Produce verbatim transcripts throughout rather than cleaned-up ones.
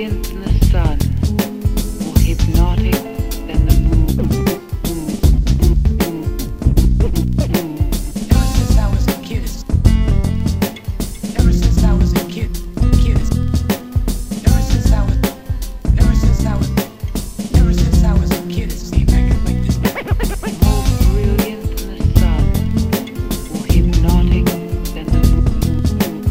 brilliant than the sun, more hypnotic than the moon. Ever since I was a kid, ever since I was a kid, kid, ever since I was, ever since I was, ever since I was a kid, it seemed I could make this. More brilliant than the sun, more hypnotic than the moon.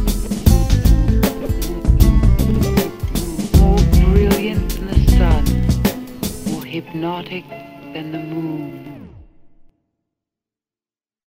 More brilliant than the sun, more hypnotic than the moon.